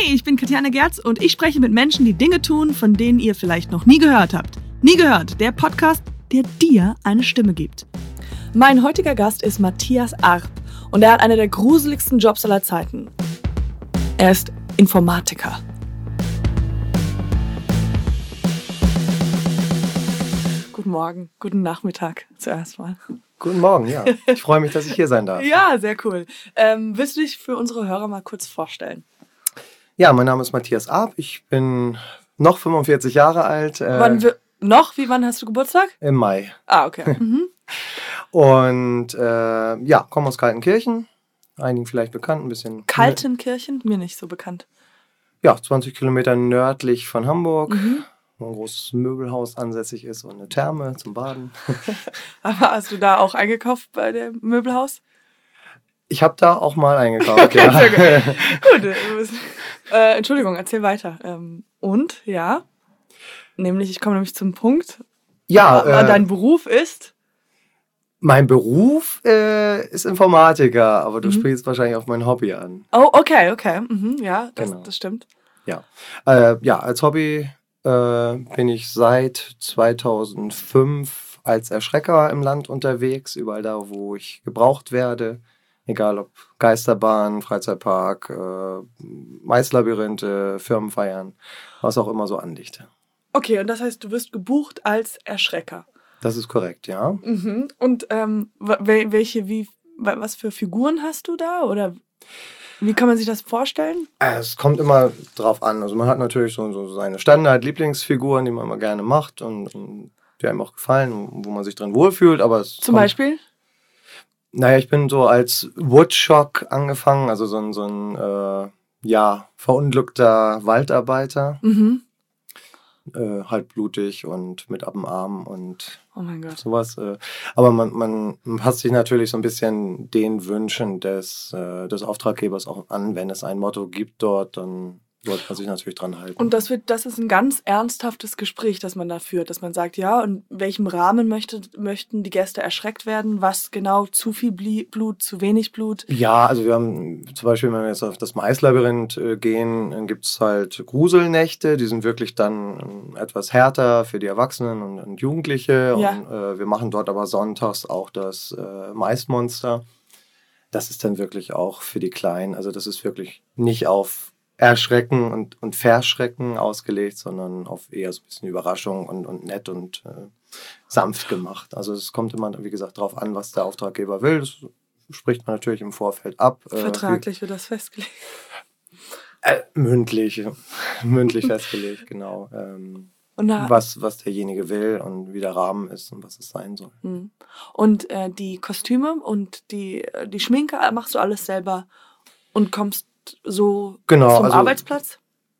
Hey, ich bin Katjana Gerz und ich spreche mit Menschen, die Dinge tun, von denen ihr vielleicht noch nie gehört habt. Nie gehört, der Podcast, der dir eine Stimme gibt. Mein heutiger Gast ist Matthias Arp und er hat einen der gruseligsten Jobs aller Zeiten. Er ist Informatiker. Guten Morgen, guten Nachmittag zuerst mal. Guten Morgen, ja. Ich freue mich, dass ich hier sein darf. Ja, sehr cool. Willst du dich für unsere Hörer mal kurz vorstellen? Ja, mein Name ist Matthias Arp. Ich bin noch 45 Jahre alt. Wann hast du Geburtstag? Im Mai. Ah, okay. Und komme aus Kaltenkirchen. Einigen vielleicht bekannt, ein bisschen. Kaltenkirchen? Mir nicht so bekannt. Ja, 20 Kilometer nördlich von Hamburg. Wo ein großes Möbelhaus ansässig ist und eine Therme zum Baden. Aber hast du da auch eingekauft bei dem Möbelhaus? Ich habe da auch mal eingekauft, ja. Gut. Entschuldigung, erzähl weiter. Ich komme nämlich zum Punkt. Ja. Dein Beruf ist? Mein Beruf ist Informatiker, aber du sprichst wahrscheinlich auf mein Hobby an. Oh, okay. Ja, Genau. Das stimmt. Ja, als Hobby bin ich seit 2005 als Erschrecker im Land unterwegs, überall da, wo ich gebraucht werde. Egal ob Geisterbahn, Freizeitpark, Maislabyrinthe, Firmenfeiern, was auch immer so andichte. Okay, und das heißt, du wirst gebucht als Erschrecker. Das ist korrekt, ja. Und was für Figuren hast du da? Oder wie kann man sich das vorstellen? Es kommt immer drauf an. Also man hat natürlich so seine Standard-Lieblingsfiguren, die man immer gerne macht und die einem auch gefallen und wo man sich drin wohlfühlt. Aber Zum Beispiel? Naja, ich bin so als Woodchuck angefangen, also so ein verunglückter Waldarbeiter. Halb blutig und mit ab dem Arm und oh mein Gott. Sowas. Aber man passt sich natürlich so ein bisschen den Wünschen des Auftraggebers auch an. Wenn es ein Motto gibt dort, dann sollte man sich natürlich dran halten. Und das ist ein ganz ernsthaftes Gespräch, das man da führt, dass man sagt, ja, in welchem Rahmen möchten die Gäste erschreckt werden? Was genau? Zu viel Blut, zu wenig Blut? Ja, also wir haben zum Beispiel, wenn wir jetzt auf das Maislabyrinth gehen, dann gibt es halt Gruselnächte, die sind wirklich dann etwas härter für die Erwachsenen und Jugendliche. Ja. Und wir machen dort aber sonntags auch das Maismonster. Das ist dann wirklich auch für die Kleinen, also das ist wirklich nicht auf Erschrecken und Verschrecken ausgelegt, sondern auf eher so ein bisschen Überraschung und nett und sanft gemacht. Also es kommt immer, wie gesagt, darauf an, was der Auftraggeber will. Das spricht man natürlich im Vorfeld ab. Vertraglich wird das festgelegt? Mündlich festgelegt, genau. Was derjenige will und wie der Rahmen ist und was es sein soll. Und die Kostüme und die Schminke machst du alles selber und kommst so zum Arbeitsplatz?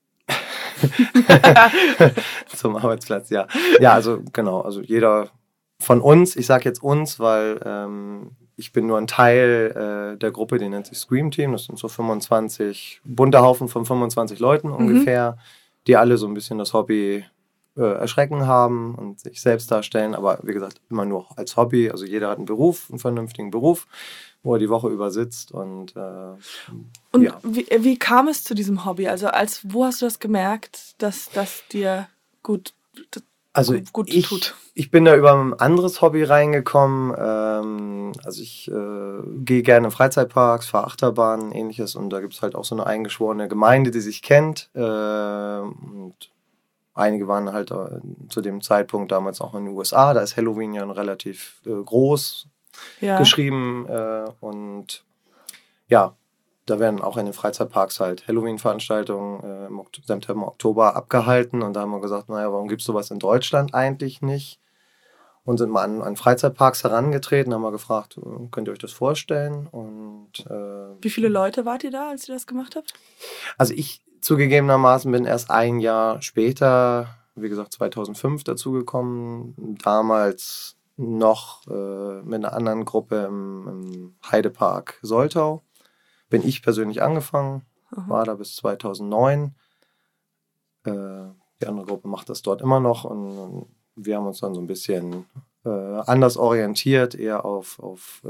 Zum Arbeitsplatz, ja. Ja, also genau. Also jeder von uns, ich sage jetzt uns, weil ich bin nur ein Teil der Gruppe, die nennt sich Scream Team. Das sind so 25, bunter Haufen von 25 Leuten ungefähr, die alle so ein bisschen das Hobby Erschrecken haben und sich selbst darstellen. Aber wie gesagt, immer nur als Hobby. Also jeder hat einen Beruf, einen vernünftigen Beruf, wo er die Woche über sitzt. Und ja. Wie kam es zu diesem Hobby? Also wo hast du das gemerkt, dass das dir gut tut? Ich bin da über ein anderes Hobby reingekommen. Also ich gehe gerne in Freizeitparks, fahre Achterbahnen, ähnliches. Und da gibt es halt auch so eine eingeschworene Gemeinde, die sich kennt. Und einige waren halt zu dem Zeitpunkt damals auch in den USA. Da ist Halloween ja relativ groß geschrieben. Und ja, da werden auch in den Freizeitparks halt Halloween-Veranstaltungen im September, Oktober abgehalten. Und da haben wir gesagt, naja, warum gibt es sowas in Deutschland eigentlich nicht? Und sind mal an Freizeitparks herangetreten, haben wir gefragt, könnt ihr euch das vorstellen? Und wie viele Leute wart ihr da, als ihr das gemacht habt? Also ich zugegebenermaßen bin erst ein Jahr später, wie gesagt 2005 dazugekommen, damals noch mit einer anderen Gruppe im Heidepark Soltau. Bin ich persönlich angefangen, war da bis 2009. Die andere Gruppe macht das dort immer noch und wir haben uns dann so ein bisschen anders orientiert, eher auf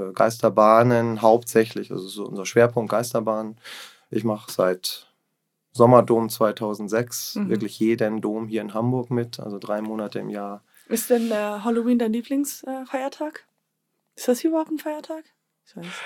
Geisterbahnen hauptsächlich, also so unser Schwerpunkt Geisterbahnen. Ich mache seit Sommerdom 2006, wirklich jeden Dom hier in Hamburg mit, also 3 Monate im Jahr. Ist denn Halloween dein Lieblingsfeiertag? Ist das hier überhaupt ein Feiertag? Ich weiß.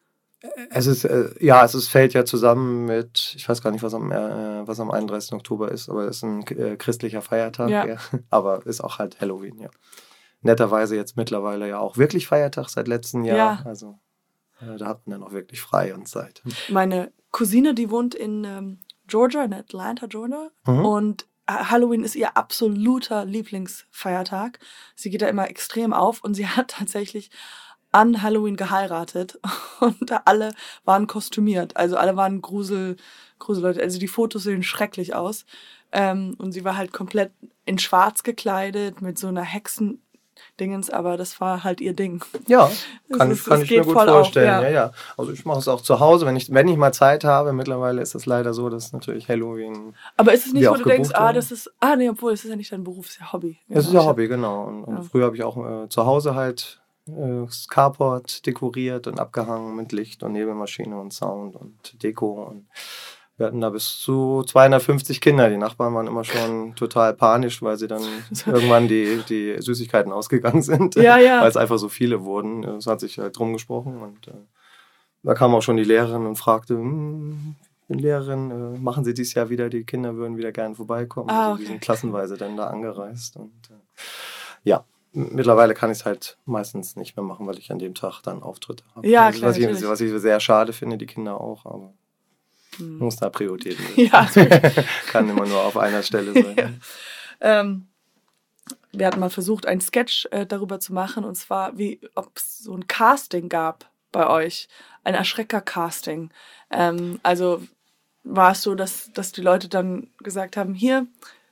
Es fällt ja zusammen mit, ich weiß gar nicht, was am 31. Oktober ist, aber es ist ein christlicher Feiertag, ja. Aber ist auch halt Halloween, ja. Netterweise jetzt mittlerweile ja auch wirklich Feiertag seit letztem Jahr, Ja. also da hat man dann auch wirklich frei und Zeit. Meine Cousine, die wohnt in Georgia, in Atlanta, Georgia, und Halloween ist ihr absoluter Lieblingsfeiertag. Sie geht da immer extrem auf und sie hat tatsächlich an Halloween geheiratet und alle waren kostümiert. Also alle waren Gruselleute. Also die Fotos sehen schrecklich aus. Und sie war halt komplett in schwarz gekleidet mit so einer Hexendingens, aber das war halt ihr Ding. Ja, kann ich mir gut vorstellen. Auf, ja. Also ich mache es auch zu Hause, wenn ich mal Zeit habe. Mittlerweile ist es leider so, dass natürlich Halloween. Aber ist es nicht, wo du denkst, das ist. Obwohl, es ist ja nicht dein Beruf, es ist ja Hobby. Es ist ja Hobby, genau. Und früher habe ich auch zu Hause halt das Carport dekoriert und abgehangen mit Licht und Nebelmaschine und Sound und Deko. Und wir hatten da bis zu 250 Kinder. Die Nachbarn waren immer schon total panisch, weil sie dann irgendwann die Süßigkeiten ausgegangen sind, weil es einfach so viele wurden. Es hat sich halt drum gesprochen und da kam auch schon die Lehrerin und fragte, ich bin Lehrerin, machen Sie dieses Jahr wieder, die Kinder würden wieder gerne vorbeikommen. Also die sind klassenweise dann da angereist und mittlerweile kann ich es halt meistens nicht mehr machen, weil ich an dem Tag dann Auftritte habe. Ja, klar, was ich sehr schade finde, die Kinder auch, aber muss da Prioritäten setzen. Ja, kann immer nur auf einer Stelle sein. Ja. Wir hatten mal versucht, einen Sketch darüber zu machen, und zwar, ob es so ein Casting gab bei euch, ein Erschrecker-Casting. Also war es so, dass die Leute dann gesagt haben, hier,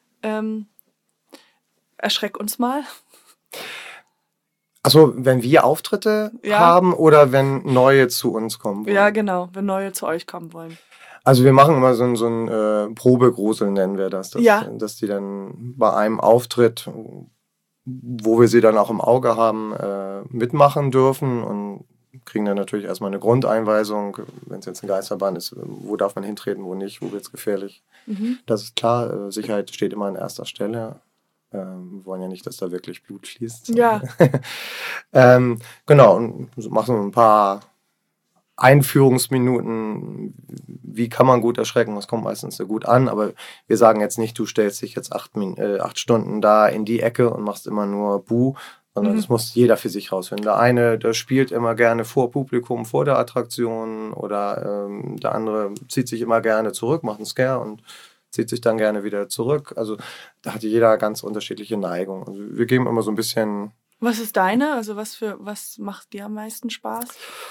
erschreck uns mal. Also wenn wir Auftritte haben oder wenn neue zu uns kommen wollen? Ja, genau, wenn neue zu euch kommen wollen. Also wir machen immer so ein Probegrusel, nennen wir das. Dass die dann bei einem Auftritt, wo wir sie dann auch im Auge haben, mitmachen dürfen und kriegen dann natürlich erstmal eine Grundeinweisung, wenn es jetzt eine Geisterbahn ist, wo darf man hintreten, wo nicht, wo wird es gefährlich. Das ist klar, Sicherheit steht immer an erster Stelle. Wir wollen ja nicht, dass da wirklich Blut fließt. Ja. Genau, und machen so ein paar Einführungsminuten, wie kann man gut erschrecken, das kommt meistens sehr gut an, aber wir sagen jetzt nicht, du stellst dich jetzt 8 Stunden da in die Ecke und machst immer nur Buh, sondern das muss jeder für sich rausfinden. Der eine, der spielt immer gerne vor Publikum, vor der Attraktion, oder der andere zieht sich immer gerne zurück, macht einen Scare und zieht sich dann gerne wieder zurück. Also da hat jeder ganz unterschiedliche Neigungen. Also wir geben immer so ein bisschen... Was ist deine? Also was macht dir am meisten Spaß?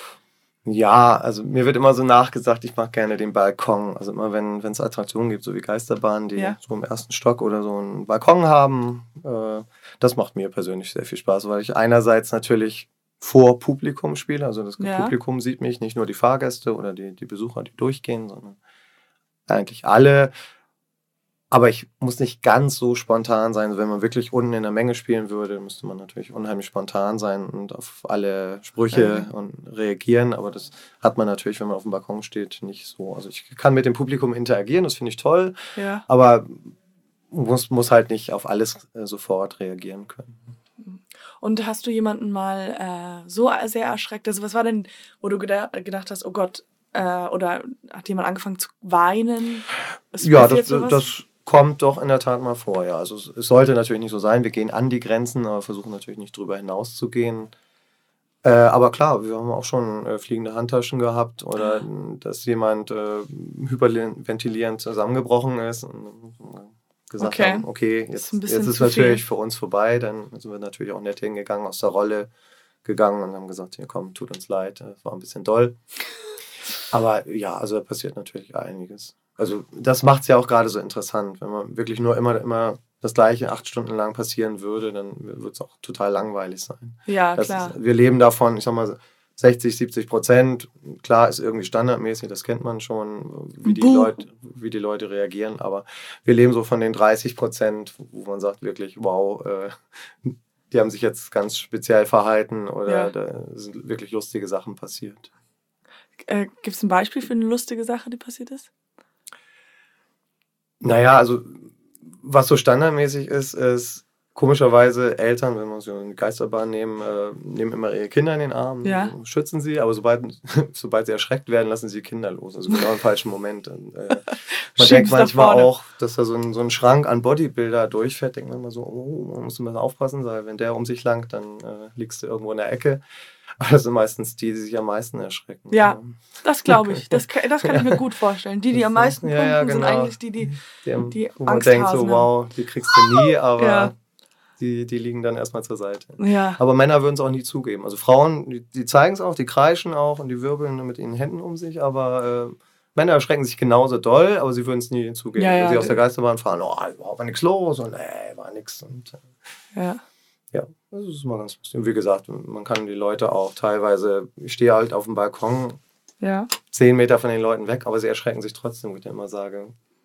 Ja, also mir wird immer so nachgesagt, ich mag gerne den Balkon. Also immer wenn es Attraktionen gibt, so wie Geisterbahnen, die so im ersten Stock oder so einen Balkon haben, das macht mir persönlich sehr viel Spaß, weil ich einerseits natürlich vor Publikum spiele, also das Publikum sieht mich, nicht nur die Fahrgäste oder die Besucher, die durchgehen, sondern eigentlich alle. Aber ich muss nicht ganz so spontan sein. Wenn man wirklich unten in der Menge spielen würde, müsste man natürlich unheimlich spontan sein und auf alle Sprüche und reagieren. Aber das hat man natürlich, wenn man auf dem Balkon steht, nicht so. Also ich kann mit dem Publikum interagieren, das finde ich toll. Ja. Aber muss halt nicht auf alles sofort reagieren können. Und hast du jemanden mal so sehr erschreckt? Also was war denn, wo du gedacht hast, oh Gott, oder hat jemand angefangen zu weinen? Ja, das kommt doch in der Tat mal vor, ja. Also es sollte natürlich nicht so sein, wir gehen an die Grenzen, aber versuchen natürlich nicht drüber hinaus zu gehen. Aber klar, wir haben auch schon fliegende Handtaschen gehabt oder dass jemand hyperventilierend zusammengebrochen ist und gesagt haben, okay, jetzt ist natürlich für uns vorbei. Dann sind wir natürlich auch nett hingegangen, aus der Rolle gegangen und haben gesagt, hier komm, tut uns leid, das war ein bisschen doll. Aber ja, also da passiert natürlich einiges. Also das macht es ja auch gerade so interessant. Wenn man wirklich nur immer das Gleiche 8 Stunden lang passieren würde, dann wird es auch total langweilig sein. Ja, klar. Wir leben davon, ich sag mal, 60-70%. Klar, ist irgendwie standardmäßig, das kennt man schon, wie die Leute reagieren. Aber wir leben so von den 30%, wo man sagt wirklich, wow, die haben sich jetzt ganz speziell verhalten oder da sind wirklich lustige Sachen passiert. Gibt es ein Beispiel für eine lustige Sache, die passiert ist? Naja, also was so standardmäßig ist komischerweise Eltern, wenn wir so eine Geisterbahn nehmen, nehmen immer ihre Kinder in den Arm, schützen sie, aber sobald sie erschreckt werden, lassen sie die Kinder los. Also genau im falschen Moment. Und, man denkt manchmal auch, dass da so ein Schrank an Bodybuilder durchfährt, denkt man immer so, oh, man muss ein bisschen aufpassen, weil wenn der um sich langt, dann liegst du irgendwo in der Ecke. Aber das sind meistens die sich am meisten erschrecken. Ja, das glaube ich. Das kann ich mir gut vorstellen. Die am meisten pumpen, sind eigentlich die wo man Angst denkt haben. so, wow, die kriegst du nie, aber die liegen dann erstmal zur Seite. Ja. Aber Männer würden es auch nie zugeben. Also Frauen, die zeigen es auch, die kreischen auch und die wirbeln mit ihren Händen um sich, aber Männer erschrecken sich genauso doll, aber sie würden es nie zugeben. Wenn sie aus der Geisterbahn fahren, war nichts los und war nichts. Ja, das ist mal ganz lustig. Und wie gesagt, man kann die Leute auch teilweise, ich stehe halt auf dem Balkon, 10 Meter von den Leuten weg, aber sie erschrecken sich trotzdem, wo ich dann immer sage,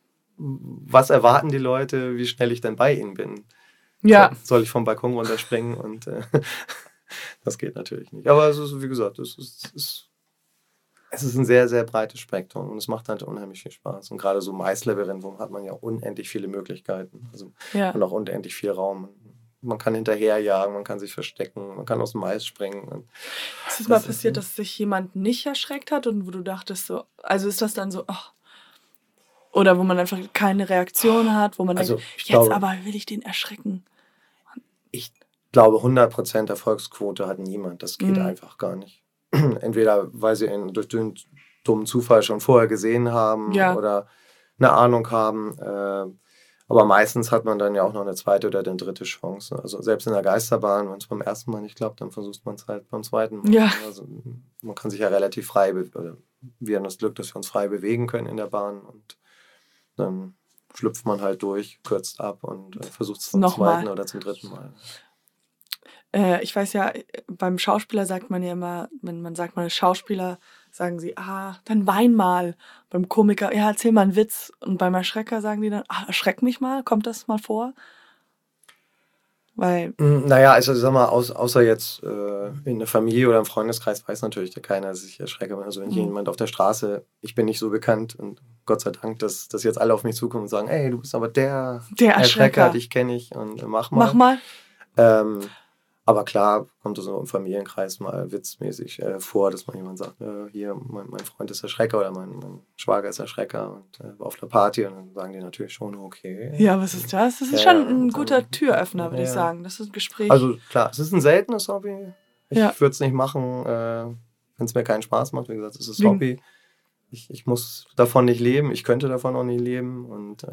was erwarten die Leute, wie schnell ich denn bei ihnen bin? Ja. Soll ich vom Balkon runterspringen? Und das geht natürlich nicht. Aber es ist, wie gesagt, es ist ein sehr, sehr breites Spektrum und es macht halt unheimlich viel Spaß. Und gerade so im Eislabyrinth hat man ja unendlich viele Möglichkeiten. Also und auch unendlich viel Raum. Man kann hinterherjagen, man kann sich verstecken, man kann aus dem Eis springen. Ist es mal passiert, dass sich jemand nicht erschreckt hat und wo du dachtest so, also ist das dann so, oder wo man einfach keine Reaktion hat, wo man denkt, aber will ich den erschrecken? Ich glaube, 100% Erfolgsquote hat niemand. Das geht einfach gar nicht. Entweder, weil sie ihn durch den dummen Zufall schon vorher gesehen haben oder eine Ahnung haben. Aber meistens hat man dann ja auch noch eine zweite oder eine dritte Chance. Also selbst in der Geisterbahn, wenn es beim ersten Mal nicht klappt, dann versucht man es halt beim zweiten Mal. Ja. Also man kann sich ja relativ frei, oder wir haben das Glück, dass wir uns frei bewegen können in der Bahn und dann schlüpft man halt durch, kürzt ab und versucht es zum zweiten oder zum dritten Mal. Ich weiß ja, beim Schauspieler sagt man ja immer, wenn man sagt, man ist Schauspieler, sagen sie, dann wein mal. Beim Komiker, erzähl mal einen Witz. Und beim Erschrecker sagen die dann, erschreck mich mal, kommt das mal vor? Weil naja, also sag mal, außer jetzt in der Familie oder im Freundeskreis weiß natürlich keiner, dass ich erschrecke. Also wenn jemand auf der Straße, ich bin nicht so bekannt und Gott sei Dank, dass jetzt alle auf mich zukommen und sagen, ey, du bist aber der Erschrecker, dich kenne ich und mach mal. Aber klar kommt es so im Familienkreis mal witzmäßig vor, dass man jemand sagt, hier, mein Freund ist Erschrecker oder mein Schwager ist Erschrecker und auf der Party und dann sagen die natürlich schon, okay. Ja, was ist das? Das ist schon ein guter Türöffner, würde ich sagen. Das ist ein Gespräch. Also klar, es ist ein seltenes Hobby. Ich würde es nicht machen, wenn es mir keinen Spaß macht. Wie gesagt, es ist Hobby. Ich muss davon nicht leben, ich könnte davon auch nicht leben und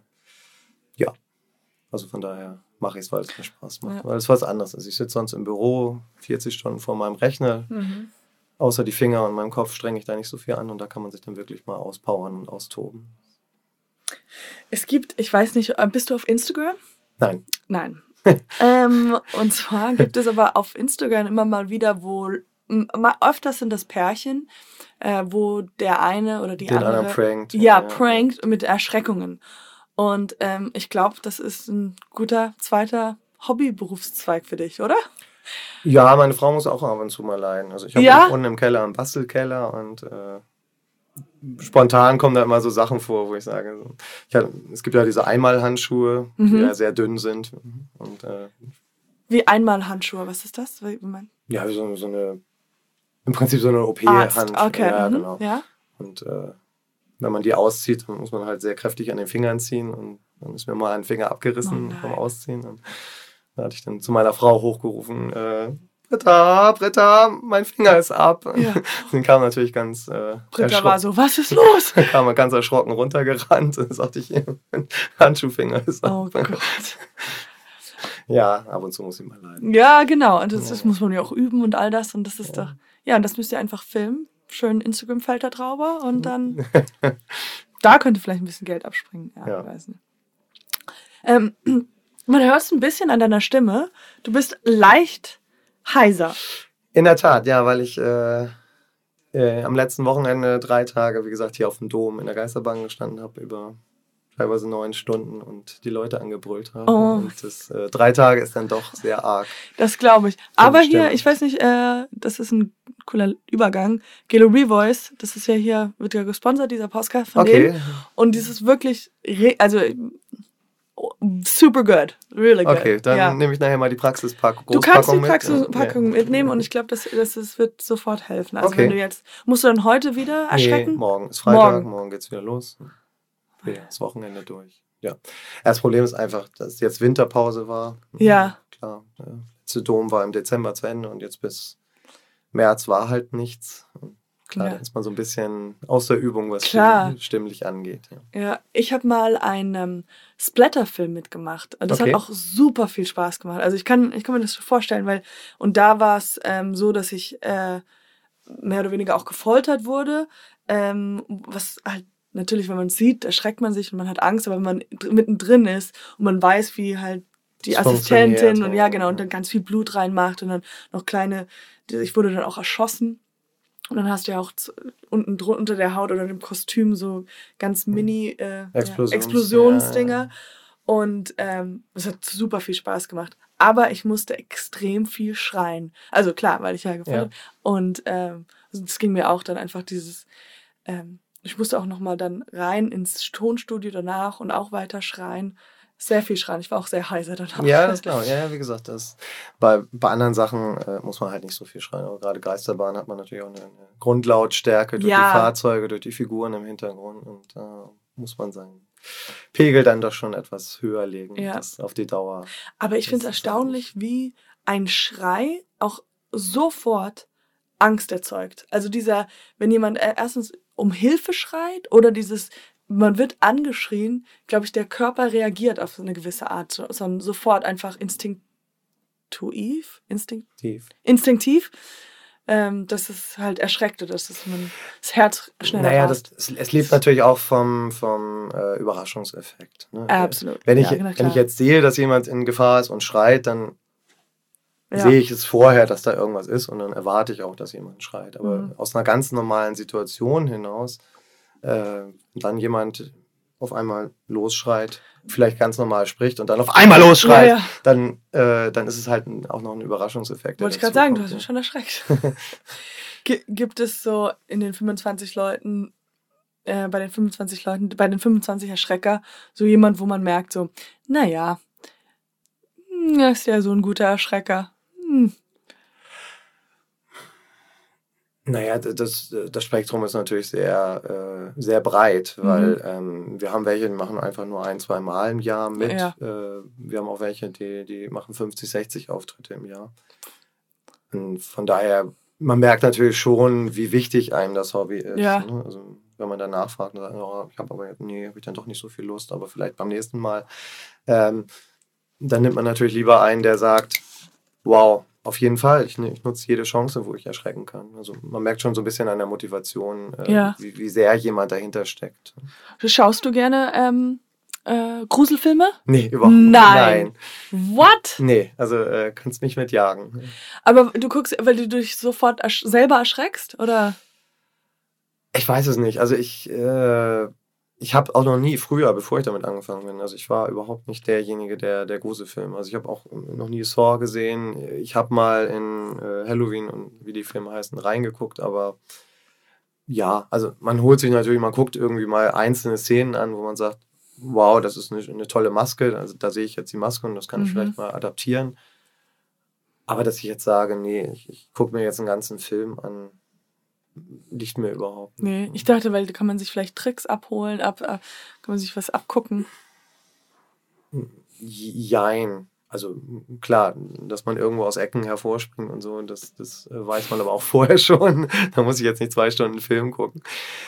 also von daher mache ich es, weil es mir Spaß macht. Weil es was anderes ist. Ich sitze sonst im Büro 40 Stunden vor meinem Rechner. Außer die Finger und meinem Kopf strenge ich da nicht so viel an und da kann man sich dann wirklich mal auspowern und austoben. Es gibt, ich weiß nicht, bist du auf Instagram? Nein. Und zwar gibt es aber auf Instagram immer mal wieder, öfters sind das Pärchen, wo der eine oder die andere... Den anderen prankt. Prankt mit Erschreckungen. Und ich glaube, das ist ein guter zweiter Hobbyberufszweig für dich, oder? Ja, meine Frau muss auch ab und zu mal leiden. Also ich habe unten im Keller einen Bastelkeller und spontan kommen da immer so Sachen vor, wo ich sage, es gibt ja diese Einmalhandschuhe, die ja sehr dünn sind. Und, wie Einmalhandschuhe, was ist das? Ja, so eine, im Prinzip so eine OP-Handschuhe. Okay. Ja, genau. Ja. Und wenn man die auszieht, dann muss man halt sehr kräftig an den Fingern ziehen und dann ist mir mal ein Finger abgerissen vom Ausziehen. Und da hatte ich dann zu meiner Frau hochgerufen, Britta, mein Finger ist ab. Ja. Dann kam natürlich ganz Britta war so, was ist los? Dann kam er ganz erschrocken runtergerannt und sagte ich, mein Handschuhfinger ist ab. Oh Gott. Ja, ab und zu muss ich mal leiden. Ja, genau. Und das muss man ja auch üben und all das. Und das ist doch, und das müsst ihr einfach filmen. Schön Instagram-Filter drüber und dann da könnte vielleicht ein bisschen Geld abspringen. Ja. Ich weiß nicht. Man hört es ein bisschen an deiner Stimme. Du bist leicht heiser. In der Tat, ja, weil ich am letzten Wochenende 3 Tage, wie gesagt, hier auf dem Dom in der Geisterbahn gestanden habe, über teilweise 9 Stunden und die Leute angebrüllt haben. Und das 3 Tage ist dann doch sehr arg. Das glaube ich. Aber hier, ich weiß nicht, das ist ein cooler Übergang. Gelo Revoice, das ist ja hier, wird ja gesponsert, dieser Podcast von denen. Und das ist wirklich, super good, really good. Okay, dann nehme ich nachher mal die Großpackung mit. Du kannst die Praxispackung mitnehmen und ich glaube, das wird sofort helfen. Also wenn du jetzt, musst du dann heute wieder erschrecken? Nee, morgen ist Freitag, morgen geht's wieder los. Das Wochenende durch. Ja. Das Problem ist einfach, dass jetzt Winterpause war. Ja. Klar, der letzte Dom war im Dezember zu Ende und jetzt bis März war halt nichts. Klar, da ist man so ein bisschen aus der Übung, was stimmlich angeht. Ja, ich habe mal einen Splatter-Film mitgemacht. Das hat auch super viel Spaß gemacht. Also ich kann mir das vorstellen, weil, und da war es so, dass ich mehr oder weniger auch gefoltert wurde, was halt natürlich, wenn man es sieht, erschreckt man sich und man hat Angst, aber wenn man mittendrin ist und man weiß, wie halt die Assistentin und und dann ganz viel Blut reinmacht und dann noch ich wurde dann auch erschossen. Und dann hast du ja auch unten unter der Haut oder dem Kostüm so ganz mini Explosionsdinger. Und es hat super viel Spaß gemacht. Aber ich musste extrem viel schreien. Also klar, weil ich ja gefallen habe. Und es ging mir auch dann einfach dieses... ich musste auch nochmal dann rein ins Tonstudio danach und auch weiter schreien. Sehr viel schreien. Ich war auch sehr heiser danach. Ja, das glaube ich. Ja, wie gesagt, bei anderen Sachen muss man halt nicht so viel schreien. Aber gerade Geisterbahn hat man natürlich auch eine Grundlautstärke durch die Fahrzeuge, durch die Figuren im Hintergrund. Und da muss man seinen Pegel dann doch schon etwas höher legen. Das auf die Dauer. Aber ich finde es erstaunlich, wie ein Schrei auch sofort Angst erzeugt. Also wenn jemand erstens um Hilfe schreit oder man wird angeschrien, glaube ich, der Körper reagiert auf eine gewisse Art, sondern sofort einfach instinktiv, dass es halt erschreckt oder dass das Herz schneller rast. Es lebt natürlich auch vom Überraschungseffekt. Ne? Absolut. Wenn ich jetzt sehe, dass jemand in Gefahr ist und schreit, dann sehe ich es vorher, dass da irgendwas ist und dann erwarte ich auch, dass jemand schreit. Aber aus einer ganz normalen Situation hinaus dann jemand auf einmal losschreit, vielleicht ganz normal spricht und dann auf einmal losschreit, dann ist es halt auch noch ein Überraschungseffekt. Wollte ich gerade sagen, du hast mich schon erschreckt. Gibt es so in den 25 Leuten, bei den 25 Erschrecker, so jemand, wo man merkt so, naja, das ist ja so ein guter Erschrecker. Naja, das Spektrum ist natürlich sehr, sehr breit, weil wir haben welche, die machen einfach nur 1-2 Mal im Jahr mit. Ja. Wir haben auch welche, die machen 50, 60 Auftritte im Jahr. Und von daher, man merkt natürlich schon, wie wichtig einem das Hobby ist. Ja. Ne? Also wenn man dann nachfragt und sagt, habe ich dann doch nicht so viel Lust, aber vielleicht beim nächsten Mal. Dann nimmt man natürlich lieber einen, der sagt, wow, auf jeden Fall. Ich nutze jede Chance, wo ich erschrecken kann. Also man merkt schon so ein bisschen an der Motivation, wie sehr jemand dahinter steckt. Schaust du gerne Gruselfilme? Nee, überhaupt nicht. Nein. What? Nee, also kannst mich mitjagen. Aber du guckst, weil du dich sofort selber erschreckst, oder? Ich weiß es nicht. Also ich habe auch noch nie früher, bevor ich damit angefangen bin, also ich war überhaupt nicht derjenige, der Gruselfilme. Also ich habe auch noch nie Saw gesehen. Ich habe mal in Halloween und wie die Filme heißen, reingeguckt, aber ja, also man guckt irgendwie mal einzelne Szenen an, wo man sagt, wow, das ist eine tolle Maske, also da sehe ich jetzt die Maske und das kann ich vielleicht mal adaptieren. Aber dass ich jetzt sage, nee, ich gucke mir jetzt einen ganzen Film an, liegt mir überhaupt nicht. Nee, ich dachte, weil da kann man sich vielleicht Tricks abholen, kann man sich was abgucken. Jein. Also klar, dass man irgendwo aus Ecken hervorspringt und so, das weiß man aber auch vorher schon. Da muss ich jetzt nicht 2 Stunden Film gucken.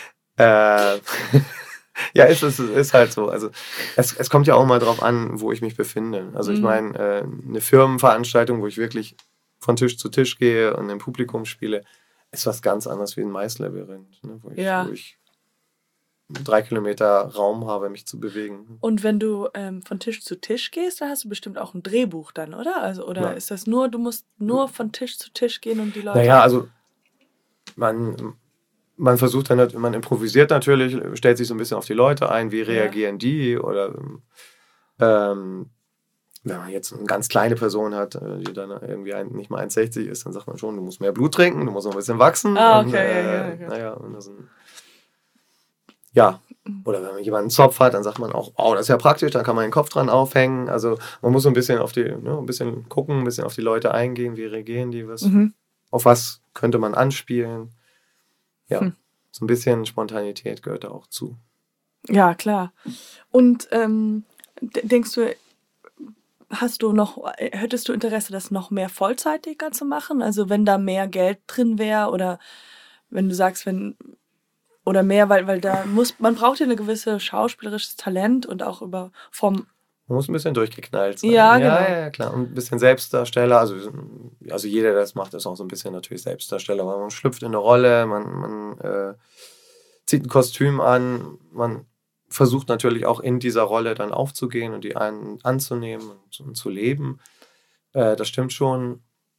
Ja, es ist halt so. Also es kommt ja auch mal drauf an, wo ich mich befinde. Also ich meine, eine Firmenveranstaltung, wo ich wirklich von Tisch zu Tisch gehe und im Publikum spiele, ist was ganz anderes wie ein Maislabyrinth, ne? Wo ich 3 Kilometer Raum habe, mich zu bewegen. Und wenn du von Tisch zu Tisch gehst, da hast du bestimmt auch ein Drehbuch dann, oder? Also, oder ist das nur, du musst nur von Tisch zu Tisch gehen und die Leute... Naja, also man versucht dann, man improvisiert natürlich, stellt sich so ein bisschen auf die Leute ein, wie reagieren die oder wenn man jetzt eine ganz kleine Person hat, die dann irgendwie nicht mal 1,60 ist, dann sagt man schon, du musst mehr Blut trinken, du musst noch ein bisschen wachsen. Okay. Naja, und das ja, oder wenn man jemanden einen Zopf hat, dann sagt man auch, oh, das ist ja praktisch, da kann man den Kopf dran aufhängen. Also man muss so ein bisschen ein bisschen gucken, ein bisschen auf die Leute eingehen, wie reagieren die, auf was könnte man anspielen. Ja, so ein bisschen Spontanität gehört da auch zu. Ja, klar. Und denkst du, hättest du Interesse, das noch mehr vollzeitiger zu machen? Also wenn da mehr Geld drin wäre oder wenn du sagst, oder mehr, weil man braucht ja eine gewisse schauspielerisches Talent und auch man muss ein bisschen durchgeknallt sein. Ja, genau. Ja, klar. Und ein bisschen Selbstdarsteller. Also jeder, der das macht, ist auch so ein bisschen natürlich Selbstdarsteller. Weil man schlüpft in eine Rolle, man zieht ein Kostüm an, man versucht natürlich auch in dieser Rolle dann aufzugehen und die einen anzunehmen und zu leben. Das stimmt schon.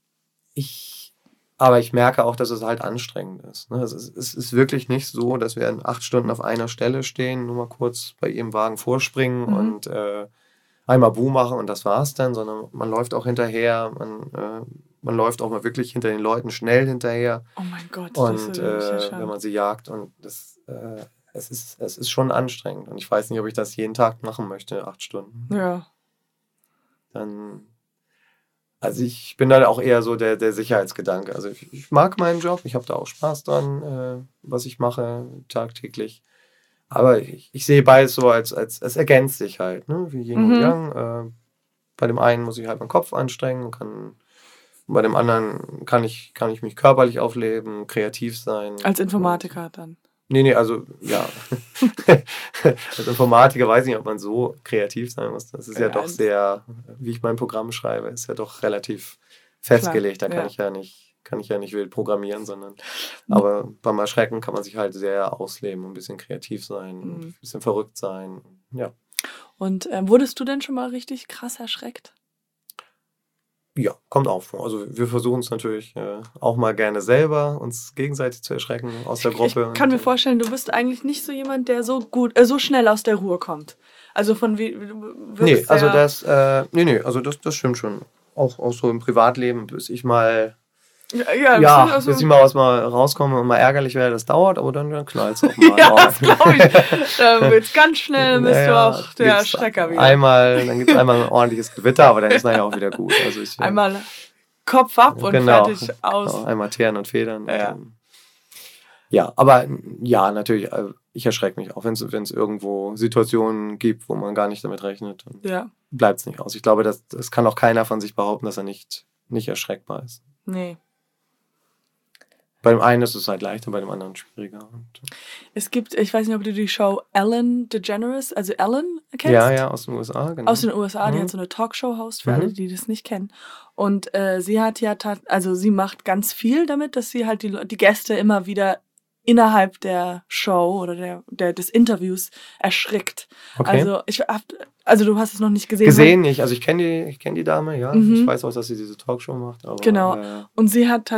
Aber ich merke auch, dass es halt anstrengend ist. Ne? Es ist wirklich nicht so, dass wir 8 Stunden auf einer Stelle stehen, nur mal kurz bei ihrem Wagen vorspringen und einmal Buh machen und das war's dann, sondern man läuft auch hinterher, man läuft auch mal wirklich hinter den Leuten schnell hinterher. Oh mein Gott. Und wenn man sie jagt und es ist schon anstrengend und ich weiß nicht, ob ich das jeden Tag machen möchte, 8 Stunden. Ja. Also ich bin dann auch eher so der Sicherheitsgedanke. Also ich mag meinen Job, ich habe da auch Spaß dran, was ich mache tagtäglich. Aber ich sehe beides so als es ergänzt sich halt, ne? Wie Yin und Yang. Bei dem einen muss ich halt meinen Kopf anstrengen und bei dem anderen kann ich mich körperlich aufleben, kreativ sein. Als Informatiker dann? Nee, also ja. Als Informatiker weiß ich nicht, ob man so kreativ sein muss. Das ist ja doch sehr, wie ich mein Programm schreibe, ist ja doch relativ festgelegt. Da kann ich ja nicht wild programmieren, aber beim Erschrecken kann man sich halt sehr ausleben, ein bisschen kreativ sein, ein bisschen verrückt sein. Ja. Und wurdest du denn schon mal richtig krass erschreckt? Ja, kommt auch vor. Also wir versuchen es natürlich auch mal gerne selber, uns gegenseitig zu erschrecken aus der Gruppe. Ich kann mir vorstellen, du bist eigentlich nicht so jemand, der so schnell aus der Ruhe kommt. Also Nee, also das stimmt schon. Auch so im Privatleben, bis ich mal bis ich mal rauskomme und mal ärgerlich werde, das dauert, aber dann knallt es auch mal. Ja, das glaube ich. Dann wird's ganz schnell, bist du auch der Schrecker wieder. Dann gibt es einmal ein ordentliches Gewitter, aber dann ist nachher auch wieder gut. Also einmal Kopf ab und fertig aus. Genau, einmal Teeren und Federn. Ja, aber ja, natürlich, ich erschrecke mich auch, wenn es irgendwo Situationen gibt, wo man gar nicht damit rechnet. Bleibt es nicht aus. Ich glaube, das kann auch keiner von sich behaupten, dass er nicht erschreckbar ist. Nee. Bei dem einen ist es halt leichter, bei dem anderen schwieriger. Es gibt, ich weiß nicht, ob du die Show Ellen DeGeneres, also Ellen kennst? Ja, aus den USA, genau. Aus den USA, die hat so eine Talkshow-Host für alle, die das nicht kennen. Und sie hat sie macht ganz viel damit, dass sie halt die Gäste immer wieder innerhalb der Show oder des Interviews erschrickt. Okay. Also du hast es noch nicht gesehen. Gesehen nicht. Also ich kenne die Dame, ja. Ich weiß auch, dass sie diese Talkshow macht. Aber, genau. Und sie hat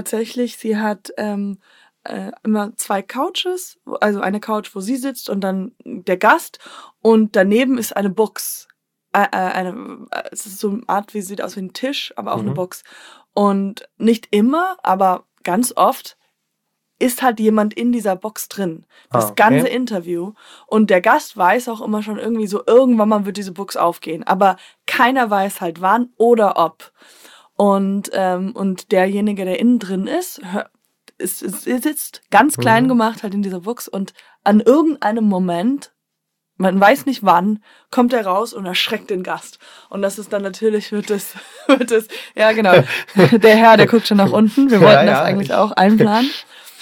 immer 2 Couches, also eine Couch, wo sie sitzt und dann der Gast und daneben ist eine Box. Es ist so eine Art, wie sieht aus wie ein Tisch, aber auch eine Box. Und nicht immer, aber ganz oft ist halt jemand in dieser Box drin. Das ganze Interview. Und der Gast weiß auch immer schon irgendwie so, irgendwann mal wird diese Box aufgehen. Aber keiner weiß halt wann oder ob. Und derjenige, der innen drin ist, sitzt ganz klein gemacht halt in dieser Box und an irgendeinem Moment, man weiß nicht wann, kommt er raus und erschreckt den Gast. Und das ist dann natürlich, wird es, ja genau, der Herr, der guckt schon nach unten. Wir wollten das eigentlich auch einplanen.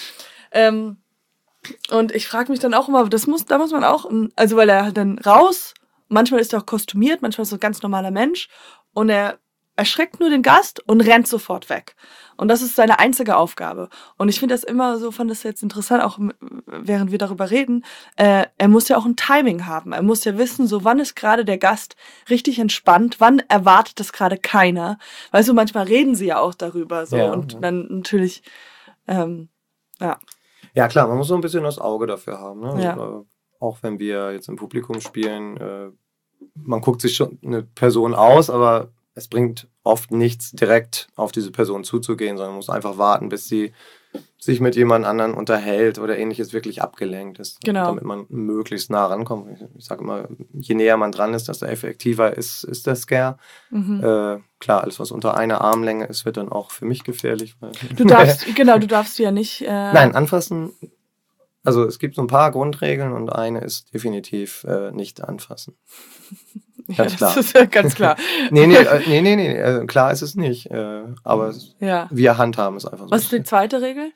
Und ich frage mich dann auch immer, da muss man auch, also weil er halt dann raus, manchmal ist er auch kostümiert, manchmal ist er ein ganz normaler Mensch und er erschreckt nur den Gast und rennt sofort weg. Und das ist seine einzige Aufgabe. Und ich finde das immer so, fand das jetzt interessant, auch während wir darüber reden, er muss ja auch ein Timing haben. Er muss ja wissen, so wann ist gerade der Gast richtig entspannt, wann erwartet das gerade keiner. Weißt du, manchmal reden sie ja auch darüber so und dann natürlich, Ja, klar, man muss so ein bisschen das Auge dafür haben. Ne? Ja. Auch wenn wir jetzt im Publikum spielen, man guckt sich schon eine Person aus, aber es bringt oft nichts, direkt auf diese Person zuzugehen, sondern man muss einfach warten, bis sie sich mit jemand anderen unterhält oder ähnliches wirklich abgelenkt ist, Genau. damit man möglichst nah rankommt. Ich sage immer, je näher man dran ist, desto effektiver ist der Scare. Klar, alles, was unter einer Armlänge ist, wird dann auch für mich gefährlich. Du darfst ja nicht... Nein, anfassen, also es gibt so ein paar Grundregeln und eine ist definitiv nicht anfassen. Ganz klar. Das ist ja ganz klar. Nee, klar ist es nicht. Aber Ja. wir handhaben es einfach so. Was ist die zweite Regel?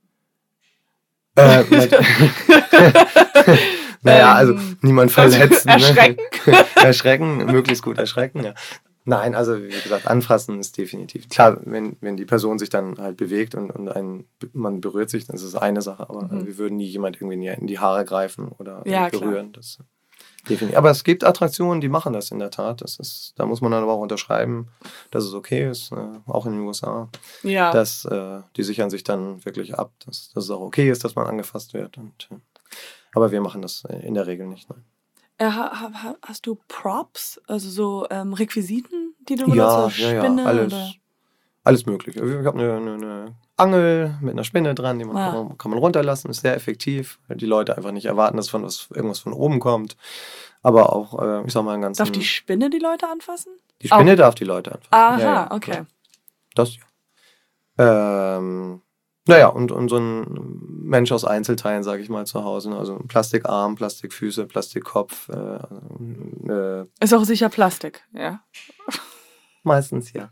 Naja, also niemand verletzen. Erschrecken? Ne? Erschrecken, möglichst gut erschrecken, ja. Nein, also wie gesagt, anfassen ist definitiv. Klar, wenn die Person sich dann halt bewegt und man berührt sich, dann ist es eine Sache, aber wir würden nie jemand irgendwie in die Haare greifen oder berühren. Das, definitiv. Aber es gibt Attraktionen, die machen das in der Tat. Da muss man dann aber auch unterschreiben, dass es okay ist, auch in den USA. Ja. Dass die sichern sich dann wirklich ab, dass es auch okay ist, dass man angefasst wird. Aber wir machen das in der Regel nicht. Nein. Hast du Props, also so Requisiten, die du benutzt? Spinne, alles Mögliche. Ich habe eine Angel mit einer Spinne dran, die kann man runterlassen, ist sehr effektiv, weil die Leute einfach nicht erwarten, dass irgendwas von oben kommt. Aber auch, ich sag mal, einen ganzen... Darf die Spinne die Leute anfassen? Die Spinne darf die Leute anfassen. Aha, ja, okay. Klar. Das ja. Naja, und so ein Mensch aus Einzelteilen, sage ich mal, zu Hause. Also Plastikarm, Plastikfüße, Plastikkopf. Ist auch sicher Plastik, ja. Meistens, ja.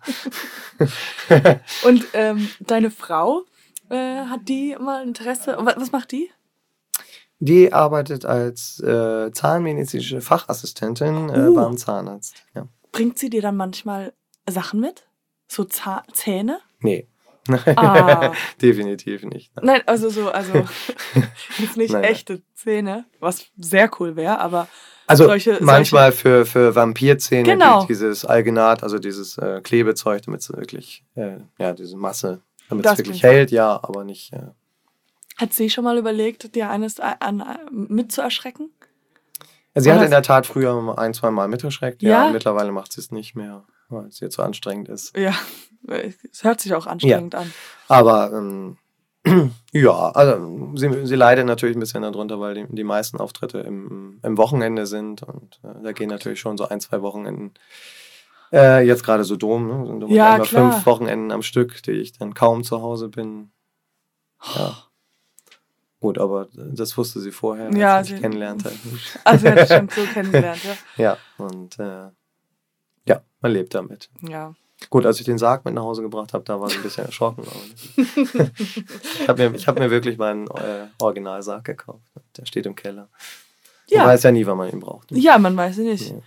Und deine Frau, hat die mal Interesse? Was macht die? Die arbeitet als zahnmedizinische Fachassistentin beim Zahnarzt. Ja. Bringt sie dir dann manchmal Sachen mit? So Zähne? Nee. Definitiv nicht. Nein, also jetzt nicht echte Zähne, was sehr cool wäre, aber manchmal für Vampirzähne, genau. Dieses Alginat, also dieses Klebezeug, damit es wirklich, diese Masse, damit es wirklich hält, ja, aber nicht. Hat sie schon mal überlegt, dir eines mit zu erschrecken? Sie hat in der Tat früher 1-2 Mal mit-erschreckt, ja, mittlerweile macht sie es nicht mehr, weil es ihr zu anstrengend ist. Ja, es hört sich auch anstrengend an. Aber ja, also sie leidet natürlich ein bisschen darunter, weil die meisten Auftritte im Wochenende sind und da gehen natürlich schon so 1-2 Wochenenden, jetzt gerade so Dom, ne? Sind immer 5 Wochenenden am Stück, die ich dann kaum zu Hause bin. Ja. Gut, aber das wusste sie vorher, als ich kennenlernte. Also sie hat es schon so kennengelernt, ja. Ja, und man lebt damit. Ja. Gut, als ich den Sarg mit nach Hause gebracht habe, da war sie ein bisschen erschrocken. Ich hab mir wirklich meinen Originalsarg gekauft. Der steht im Keller. Man weiß ja nie, wann man ihn braucht. Ja, man weiß ihn nicht. Ja.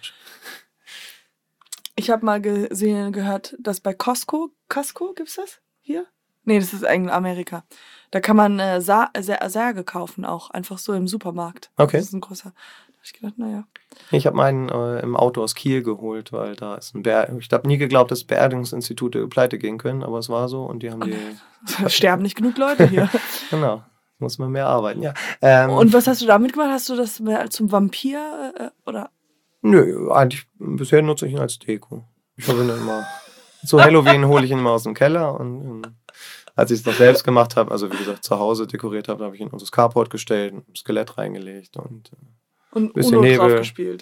Ich habe mal gehört, dass bei Costco gibt's das hier? Nee, das ist eigentlich Amerika. Da kann man Särge kaufen auch, einfach so im Supermarkt. Okay. Das ist ein großer... Da habe ich gedacht, naja. Ich habe meinen im Auto aus Kiel geholt, weil da ist ich habe nie geglaubt, dass Beerdigungsinstitute pleite gehen können, aber es war so und die haben sterben nicht genug Leute hier. Genau, muss man mehr arbeiten, ja. Und was hast du damit gemacht? Hast du das zum Vampir oder? Nö, eigentlich bisher nutze ich ihn als Deko. Ich habe ihn immer zu Halloween hole ich ihn immer aus dem Keller und als ich es noch selbst gemacht habe, also wie gesagt zu Hause dekoriert habe, habe ich ihn unter das Carport gestellt, ein Skelett reingelegt und Uno drauf gespielt.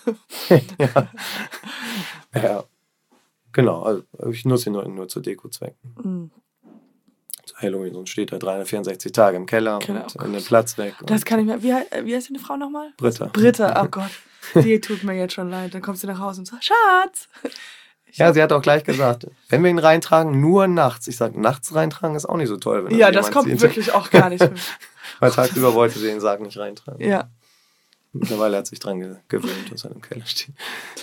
ja, genau. Also ich nutze ihn nur zu Deko-Zwecken. Mhm. Zu Halloween, sonst steht er 364 Tage im Keller und in den Platz weg. Das kann ich mir. Wie heißt deine Frau nochmal? Britta, oh Gott. Die tut mir jetzt schon leid. Dann kommt sie nach Hause und sagt, Schatz! Ja, sie hat auch gleich gesagt, wenn wir ihn reintragen, nur nachts. Ich sage, nachts reintragen ist auch nicht so toll. Wenn das kommt wirklich auch gar nicht mit. Weil tagsüber wollte sie den Sarg nicht reintragen. Ja. Mittlerweile hat sich dran gewöhnt, dass er im Keller steht.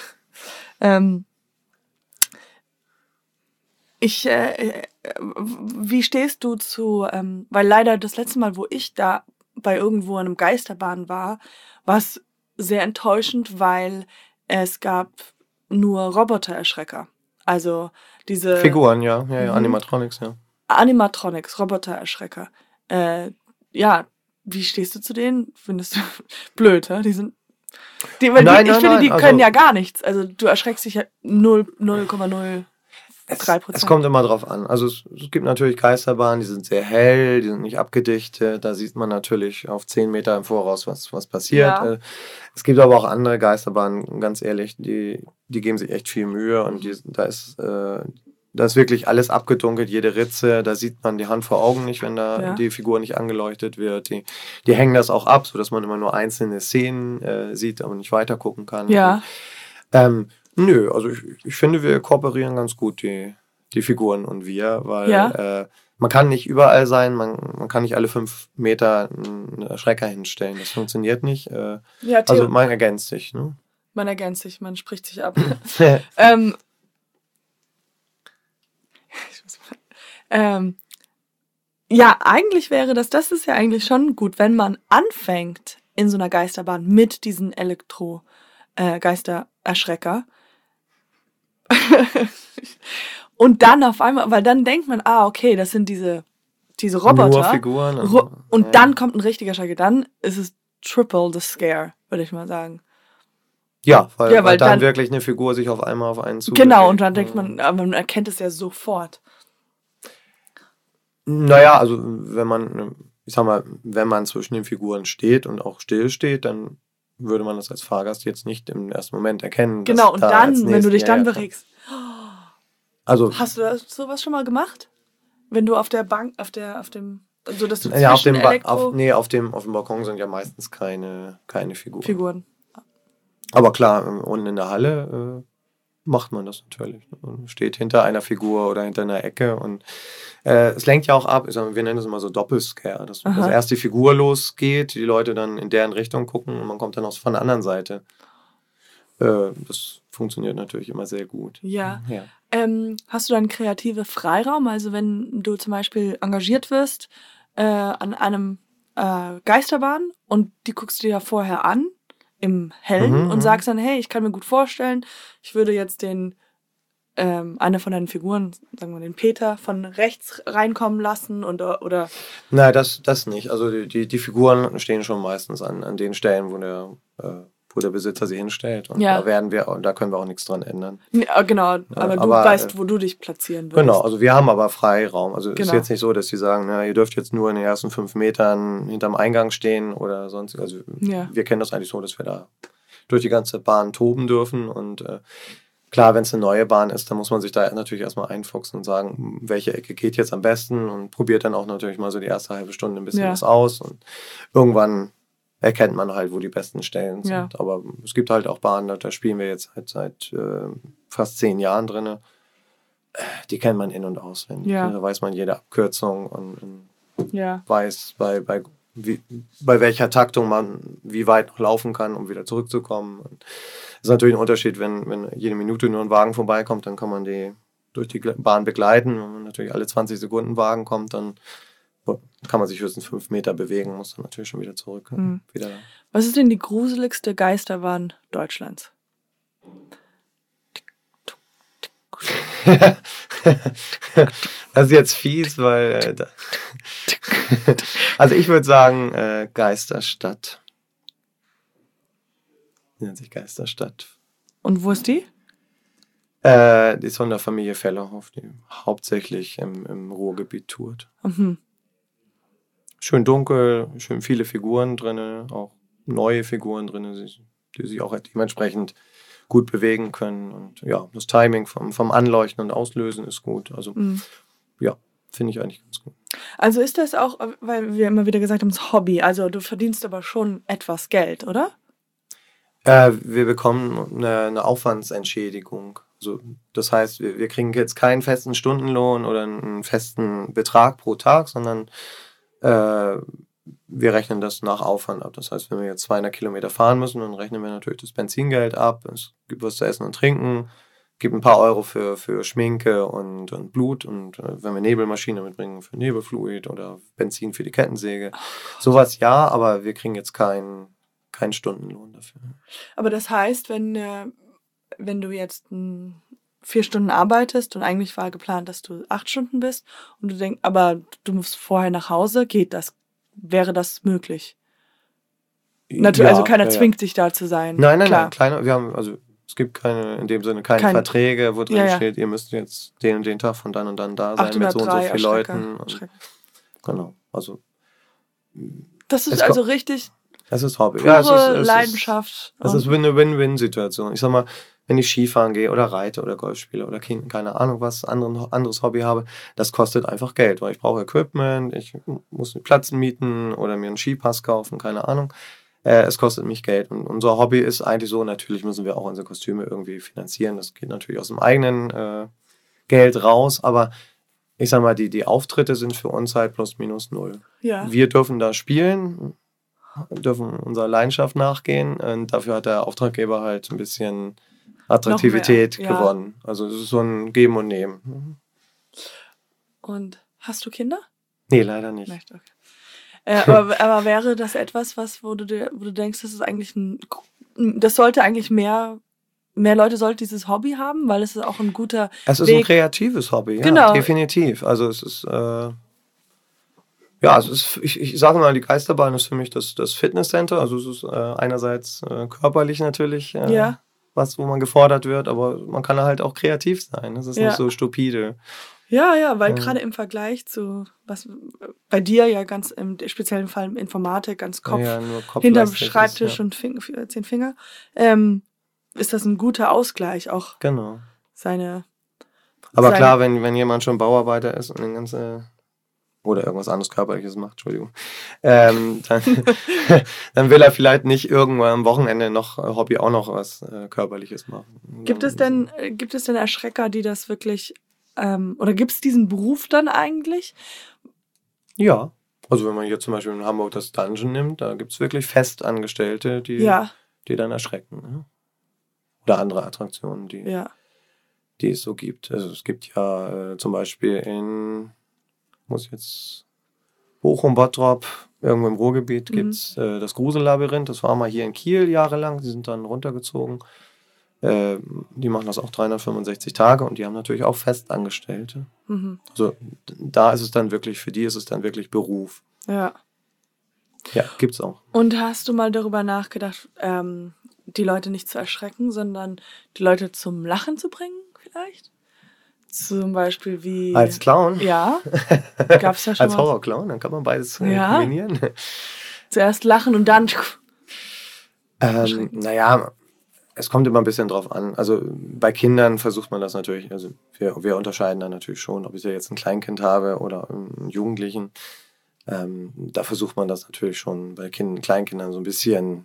Wie stehst du zu, weil leider das letzte Mal, wo ich da bei irgendwo in einem Geisterbahn war es sehr enttäuschend, weil es gab nur Robotererschrecker. Also diese... Figuren, ja, Animatronics, ja. Animatronics, Robotererschrecker. ja, wie stehst du zu denen? Findest du blöd, hä? Die finde, die können ja gar nichts. Also du erschreckst dich ja 0,03%. Es kommt immer drauf an. Also es gibt natürlich Geisterbahnen, die sind sehr hell, die sind nicht abgedichtet. Da sieht man natürlich auf 10 Meter im Voraus, was passiert. Ja. Es gibt aber auch andere Geisterbahnen, ganz ehrlich, die geben sich echt viel Mühe und da ist wirklich alles abgedunkelt, jede Ritze. Da sieht man die Hand vor Augen nicht, wenn da die Figur nicht angeleuchtet wird. Die hängen das auch ab, sodass man immer nur einzelne Szenen sieht, aber nicht weiter gucken kann. Ja. Nö, also ich finde, wir kooperieren ganz gut, die Figuren und wir, weil man kann nicht überall sein, man kann nicht alle 5 Meter einen Erschrecker hinstellen. Das funktioniert nicht. Also man ergänzt sich. Ne? Man ergänzt sich, man spricht sich ab. Ja, eigentlich wäre das ist ja eigentlich schon gut, wenn man anfängt in so einer Geisterbahn mit diesen Geistererschrecker. Und dann auf einmal, weil dann denkt man, okay, das sind diese Roboter. Nur Figuren. Und dann kommt ein richtiger Schrecker. Dann ist es triple the scare, würde ich mal sagen. Ja, weil dann wirklich eine Figur sich auf einmal auf einen zubewegt. Genau, und dann denkt man, aber man erkennt es ja sofort. Naja, also wenn man zwischen den Figuren steht und auch still steht, dann würde man das als Fahrgast jetzt nicht im ersten Moment erkennen. Genau, und dann, wenn du dich dann bewegst. Also, hast du sowas schon mal gemacht? Wenn du auf der Bank, auf dem, also dass du auf dem Balkon sind ja meistens keine Figuren. Aber klar, unten in der Halle macht man das natürlich. Man steht hinter einer Figur oder hinter einer Ecke und es lenkt ja auch ab. Wir nennen das immer so Doppelscare, dass erst die Figur losgeht, die Leute dann in deren Richtung gucken und man kommt dann auch von der anderen Seite. Das funktioniert natürlich immer sehr gut. Ja. Hast du dann kreative Freiraum? Also wenn du zum Beispiel engagiert wirst an einem Geisterbahn und die guckst du dir ja vorher an, im Hellen, und sagst dann, hey, ich kann mir gut vorstellen, ich würde jetzt eine von deinen Figuren, sagen wir den Peter, von rechts reinkommen lassen oder... Nein, das nicht. Also die Figuren stehen schon meistens an den Stellen, wo der Besitzer sie hinstellt. Und da können wir auch nichts dran ändern. Ja, genau, aber du weißt, wo du dich platzieren willst. Genau, also wir haben aber Freiraum. Also es ist jetzt nicht so, dass die sagen, ihr dürft jetzt nur in den ersten 5 Metern hinterm Eingang stehen oder sonst. Also wir kennen das eigentlich so, dass wir da durch die ganze Bahn toben dürfen. Und klar, wenn es eine neue Bahn ist, dann muss man sich da natürlich erstmal einfuchsen und sagen, welche Ecke geht jetzt am besten, und probiert dann auch natürlich mal so die erste halbe Stunde ein bisschen was aus. Und irgendwann erkennt man halt, wo die besten Stellen sind. Ja. Aber es gibt halt auch Bahnen, da spielen wir jetzt seit fast 10 Jahren drin. Die kennt man in- und auswendig. Ja. Da weiß man jede Abkürzung und weiß, bei welcher Taktung man wie weit noch laufen kann, um wieder zurückzukommen. Das ist natürlich ein Unterschied, wenn jede Minute nur ein Wagen vorbeikommt, dann kann man die durch die Bahn begleiten. Wenn man natürlich alle 20 Sekunden ein Wagen kommt, dann kann man sich höchstens 5 Meter bewegen, muss dann natürlich schon wieder zurück. Was ist denn die gruseligste Geisterbahn Deutschlands? Das ist jetzt fies, weil also ich würde sagen Geisterstadt. Die nennt sich Geisterstadt. Und wo ist die? Die ist von der Familie Fellerhoff, die hauptsächlich im Ruhrgebiet tourt. Schön dunkel, schön viele Figuren drin, auch neue Figuren drin, die sich auch dementsprechend gut bewegen können. Und ja, das Timing vom Anleuchten und Auslösen ist gut. Also ja, finde ich eigentlich ganz gut. Also ist das auch, weil wir immer wieder gesagt haben, das Hobby, also du verdienst aber schon etwas Geld, oder? Wir bekommen eine Aufwandsentschädigung. Also, das heißt, wir kriegen jetzt keinen festen Stundenlohn oder einen festen Betrag pro Tag, sondern wir rechnen das nach Aufwand ab. Das heißt, wenn wir jetzt 200 Kilometer fahren müssen, dann rechnen wir natürlich das Benzingeld ab. Es gibt was zu essen und trinken, gibt ein paar Euro für Schminke und Blut, und wenn wir Nebelmaschine mitbringen, für Nebelfluid oder Benzin für die Kettensäge. Sowas ja, aber wir kriegen jetzt keinen Stundenlohn dafür. Aber das heißt, wenn du jetzt 4 Stunden arbeitest und eigentlich war geplant, dass du 8 Stunden bist und du denkst, aber du musst vorher nach Hause, geht das wäre das möglich? Natürlich, also keiner zwingt dich da zu sein. Nein, wir haben, also es gibt in dem Sinne keine Verträge, wo drin steht, ihr müsst jetzt den und den Tag von dann und dann da sein mit so und so vielen Leuten. Genau, also. Das ist also richtig. Es ist Hobby. Pure es Leidenschaft. Es ist eine Win-Win-Situation. Ich sag mal, wenn ich Skifahren gehe oder reite oder Golf spiele oder keine Ahnung was, anderes Hobby habe, das kostet einfach Geld, weil ich brauche Equipment, ich muss einen Platz mieten oder mir einen Skipass kaufen, keine Ahnung. Es kostet mich Geld. Und unser Hobby ist eigentlich so, natürlich müssen wir auch unsere Kostüme irgendwie finanzieren. Das geht natürlich aus dem eigenen Geld raus, aber ich sag mal, die Auftritte sind für uns halt plus minus null. Ja. Wir dürfen da spielen, dürfen unserer Leidenschaft nachgehen und dafür hat der Auftraggeber halt ein bisschen Attraktivität gewonnen. Also es ist so ein Geben und Nehmen. Und hast du Kinder? Nee, leider nicht. Okay. Aber wäre das etwas, wo du denkst, das ist eigentlich das sollte eigentlich mehr Leute sollten dieses Hobby haben, weil es ist auch ein guter Es ist ein kreatives Hobby, ja, genau. Definitiv. Also es ist ich sage mal, die Geisterbahn ist für mich das Fitnesscenter. Also es ist einerseits körperlich natürlich was, wo man gefordert wird, aber man kann halt auch kreativ sein. Das ist nicht so stupide. Ja, weil gerade im Vergleich zu, was bei dir ja ganz im speziellen Fall Informatik, ganz Kopf hinterm Schreibtisch und 10 Finger, ist das ein guter Ausgleich auch. Genau. Aber klar, wenn jemand schon Bauarbeiter ist und den ganzen oder irgendwas anderes Körperliches macht, Entschuldigung, dann will er vielleicht nicht irgendwann am Wochenende noch Hobby auch noch was Körperliches machen. Gibt es denn Erschrecker, die das wirklich oder gibt es diesen Beruf dann eigentlich? Ja, also wenn man hier zum Beispiel in Hamburg das Dungeon nimmt, da gibt es wirklich Festangestellte, die dann erschrecken. Ne? Oder andere Attraktionen, die es so gibt. Also es gibt ja zum Beispiel Bochum, Bottrop, irgendwo im Ruhrgebiet gibt es das Grusellabyrinth. Das war mal hier in Kiel jahrelang. Die sind dann runtergezogen. Die machen das auch 365 Tage und die haben natürlich auch Festangestellte. Mhm. Also da ist es dann wirklich, für die ist es dann wirklich Beruf. Ja. Ja, gibt's auch. Und hast du mal darüber nachgedacht, die Leute nicht zu erschrecken, sondern die Leute zum Lachen zu bringen vielleicht? Zum Beispiel wie... Als Clown? Ja, gab's ja schon als Horrorclown, dann kann man beides kombinieren. Zuerst lachen und dann... naja, es kommt immer ein bisschen drauf an. Also bei Kindern versucht man das natürlich, also wir unterscheiden da natürlich schon, ob ich ja jetzt ein Kleinkind habe oder einen Jugendlichen. Da versucht man das natürlich schon bei Kleinkindern so ein bisschen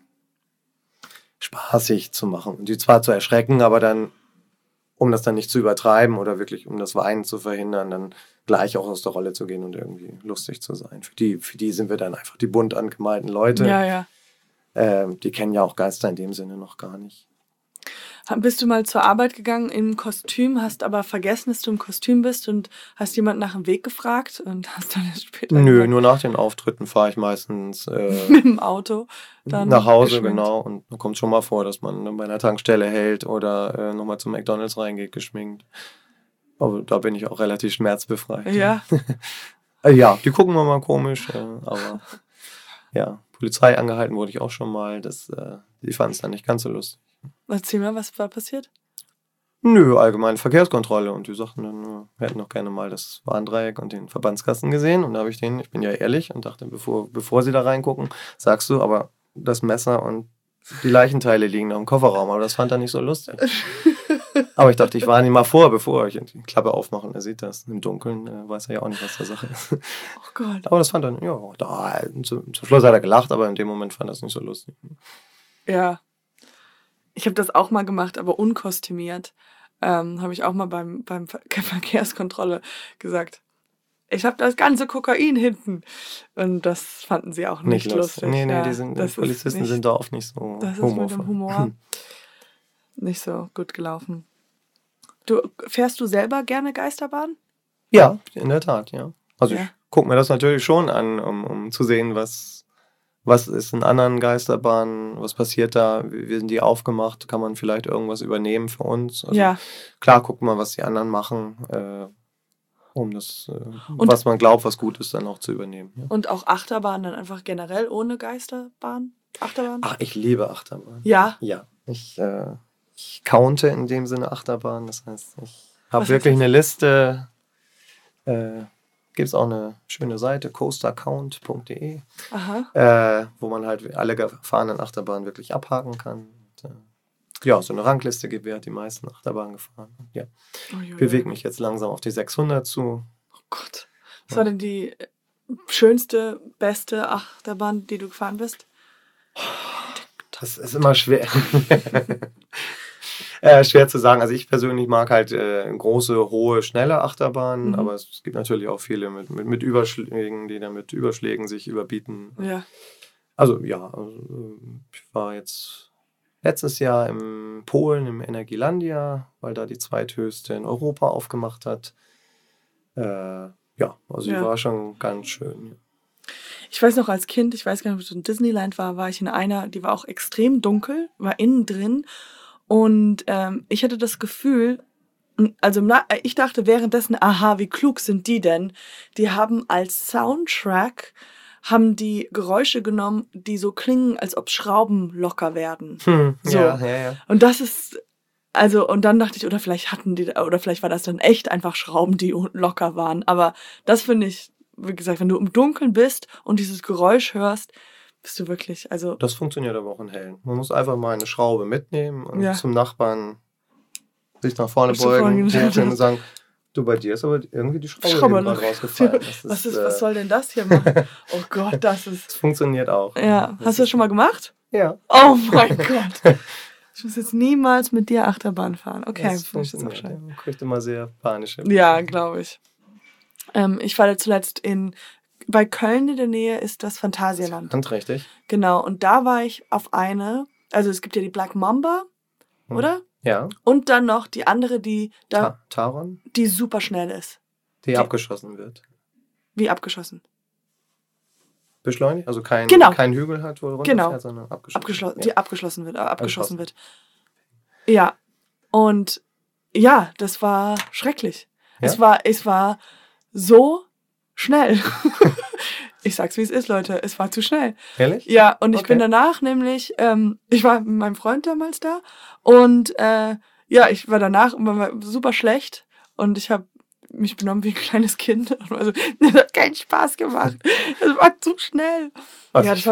spaßig zu machen. Und die zwar zu erschrecken, aber dann, um das dann nicht zu übertreiben oder wirklich um das Weinen zu verhindern, dann gleich auch aus der Rolle zu gehen und irgendwie lustig zu sein. Für die sind wir dann einfach die bunt angemalten Leute. Ja. Die kennen ja auch Geister in dem Sinne noch gar nicht. Bist du mal zur Arbeit gegangen im Kostüm, hast aber vergessen, dass du im Kostüm bist und hast jemanden nach dem Weg gefragt und hast dann später... Nö, nur nach den Auftritten fahre ich meistens mit dem Auto dann nach Hause, genau. Und dann kommt schon mal vor, dass man bei einer Tankstelle hält oder nochmal zum McDonald's reingeht, geschminkt. Aber da bin ich auch relativ schmerzbefreit. Ja. Ja, die gucken mal komisch, aber ja, Polizei angehalten wurde ich auch schon mal. Die fanden es dann nicht ganz so lustig. Erzähl mal, was war passiert? Nö, allgemeine Verkehrskontrolle. Und die sagten dann, wir hätten doch gerne mal das Warndreieck und den Verbandskasten gesehen. Und da habe ich bin ja ehrlich und dachte, bevor sie da reingucken, sagst du, aber das Messer und die Leichenteile liegen noch im Kofferraum. Aber das fand er nicht so lustig. Aber ich dachte, ich warne ihn mal vor, bevor ich die Klappe aufmache und er sieht das. Im Dunkeln weiß er ja auch nicht, was der Sache ist. Oh Gott. Aber das fand er, zum Schluss hat er gelacht, aber in dem Moment fand er es nicht so lustig. Ja. Ich habe das auch mal gemacht, aber unkostümiert. Habe ich auch mal beim Verkehrskontrolle gesagt. Ich habe das ganze Kokain hinten. Und das fanden sie auch nicht lustig. Nee, die Polizisten sind da oft nicht so das ist mit dem Humor nicht so gut gelaufen. Fährst du selber gerne Geisterbahn? Ja, in der Tat, ja. Also ich gucke mir das natürlich schon an, um zu sehen, was ist in anderen Geisterbahnen, was passiert da, wie sind die aufgemacht, kann man vielleicht irgendwas übernehmen für uns. Also, klar, guck mal, was die anderen machen. um das, was man glaubt, was gut ist, dann auch zu übernehmen. Ja. Und auch Achterbahn dann einfach generell ohne Geisterbahn? Achterbahn? Ach, ich liebe Achterbahn. Ja? Ja. Ich counte in dem Sinne Achterbahn. Das heißt, ich habe wirklich eine Liste. Gibt es auch eine schöne Seite, coastercount.de, wo man halt alle gefahrenen Achterbahnen wirklich abhaken kann. Und, ja, so eine Rangliste gibt, wer hat die meisten Achterbahnen gefahren. Ja. Ich bewege mich jetzt langsam auf die 600 zu. Oh Gott. Was war denn die schönste, beste Achterbahn, die du gefahren bist? Das ist immer schwer. Schwer zu sagen. Also ich persönlich mag halt große, hohe, schnelle Achterbahnen, aber es gibt natürlich auch viele mit Überschlägen, die dann mit Überschlägen sich überbieten. Ja. Also ja, ich war jetzt letztes Jahr in Polen im Energielandia, weil da die zweithöchste in Europa aufgemacht hat. Ja, also die war schon ganz schön. Ich weiß noch als Kind, ich weiß gar nicht, ob es in Disneyland war ich in einer, die war auch extrem dunkel, war innen drin. Und ich hatte das Gefühl, also ich dachte währenddessen, aha, wie klug sind die denn? Die haben als Soundtrack, haben die Geräusche genommen, die so klingen, als ob Schrauben locker werden. So. Ja. Und das ist, also, und dann dachte ich, oder vielleicht war das dann echt einfach Schrauben, die locker waren. Aber das finde ich, wie gesagt, wenn du im Dunkeln bist und dieses Geräusch hörst, bist du wirklich, also... Das funktioniert aber auch in Hellen. Man muss einfach mal eine Schraube mitnehmen und zum Nachbarn sich nach vorne beugen und sagen, du, bei dir ist aber irgendwie die Schraube gerade rausgefallen. Was soll denn das hier machen? Oh Gott, das ist... Das funktioniert auch. Ja, hast du das schon mal gemacht? Ja. Oh mein Gott. Ich muss jetzt niemals mit dir Achterbahn fahren. Okay, das funktioniert. Man kriegt immer sehr panische. Ja, glaube ich. Ich war zuletzt bei Köln in der Nähe ist das Phantasialand. Richtig. Genau, und da war ich auf also es gibt ja die Black Mamba, oder? Ja. Und dann noch die andere, die da... Taron? Die super schnell ist. Die abgeschossen wird. Wie abgeschossen? Beschleunigt? Also kein Hügel hat, wo runterfährt, sondern abgeschossen. Die abgeschossen wird. Ja. Und ja, das war schrecklich. Ja? Es war so schnell. Ich sag's, wie es ist, Leute. Es war zu schnell. Ehrlich? Ja, und ich bin danach nämlich, ich war mit meinem Freund damals da und ich war danach war super schlecht und ich habe mich benommen wie ein kleines Kind. Also, das hat keinen Spaß gemacht. Es war zu schnell. Also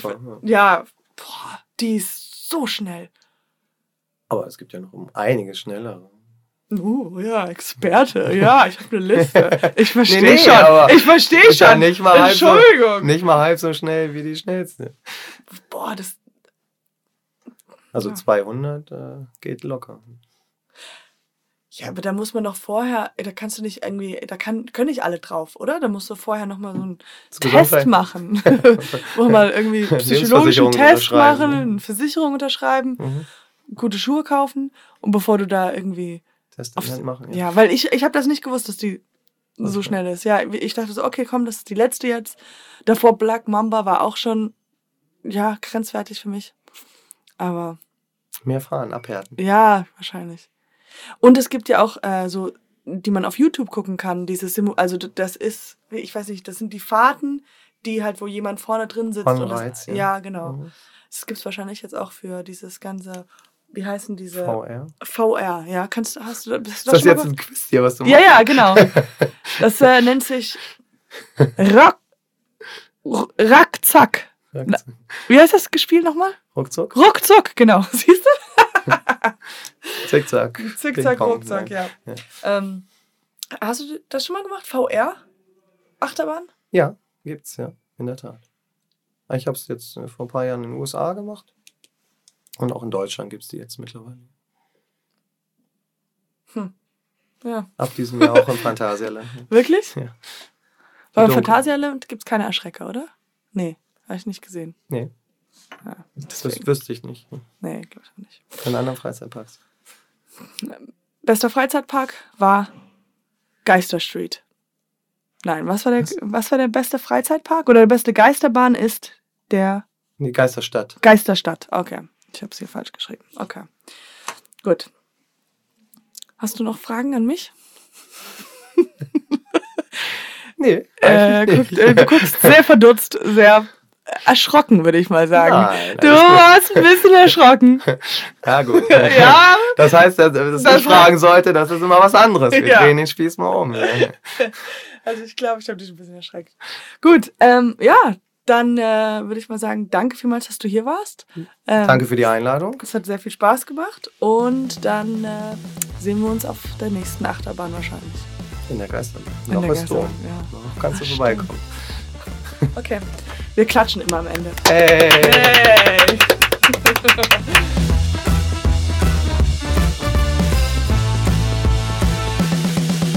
die ist so schnell. Aber es gibt ja noch einiges schneller. Ja, Experte. Ja, ich habe eine Liste. Ich verstehe schon. Ich verstehe schon. Entschuldigung. Nicht mal halb so schnell wie die schnellste. Boah, das... Also 200 geht locker. Ja, aber da muss man doch vorher, da kannst du nicht irgendwie, können nicht alle drauf, oder? Da musst du vorher nochmal so einen Test machen. Wo mal irgendwie psychologischen Test machen, eine Versicherung unterschreiben, gute Schuhe kaufen und bevor du da irgendwie... machen. Ja, weil ich habe das nicht gewusst, dass die so schnell ist. Ja, ich dachte so, okay, komm, das ist die letzte jetzt. Davor Black Mamba war auch schon, ja, grenzwertig für mich. Aber... Mehr fahren, abhärten. Ja, wahrscheinlich. Und es gibt ja auch so, die man auf YouTube gucken kann, also das ist, ich weiß nicht, das sind die Fahrten, die halt, wo jemand vorne drin sitzt. Ja, genau. Das gibt's wahrscheinlich jetzt auch für dieses ganze... Wie heißen diese? VR, ja. Hast du das jetzt ein Quiz hier, was du machst? Ja, genau. Das nennt sich Rackzack. Wie heißt das Spiel nochmal? Ruckzuck. Ruckzuck, genau. Siehst du? Zickzack. Zickzack, Ruckzack, ja. Hast du das schon mal gemacht? VR? Achterbahn? Ja, gibt's, ja. In der Tat. Ich habe es jetzt vor ein paar Jahren in den USA gemacht. Und auch in Deutschland gibt es die jetzt mittlerweile. Ja. Ab diesem Jahr auch im Phantasialand. Wirklich? Ja. Aber im Phantasialand gibt es keine Erschrecker, oder? Nee, habe ich nicht gesehen. Nee. Ja, das wüsste ich nicht. Nee, glaube ich auch nicht. In anderen Freizeitparks. Bester Freizeitpark war Geisterstreet. Nein, was war der beste Freizeitpark? Oder der beste Geisterbahn ist der... Die Geisterstadt. Geisterstadt, okay. Ich habe es hier falsch geschrieben. Okay. Gut. Hast du noch Fragen an mich? Nee, eigentlich nicht. Du guckst sehr verdutzt, sehr erschrocken, würde ich mal sagen. Nein, Du warst ein bisschen erschrocken. Ja, gut. Ja. Das heißt, dass ich fragen sollte, das ist immer was anderes. Wir drehen den Spieß mal um. Also ich glaube, ich habe dich ein bisschen erschreckt. Gut, dann würde ich mal sagen, danke vielmals, dass du hier warst. Danke für die Einladung. Es hat sehr viel Spaß gemacht und dann sehen wir uns auf der nächsten Achterbahn wahrscheinlich. In der Geisterbahn. Noch ist du. Ja. Noch kannst du vorbeikommen. Okay, wir klatschen immer am Ende. Hey!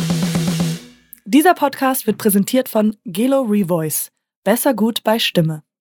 Dieser Podcast wird präsentiert von Gelo Revoice. Besser gut bei Stimme.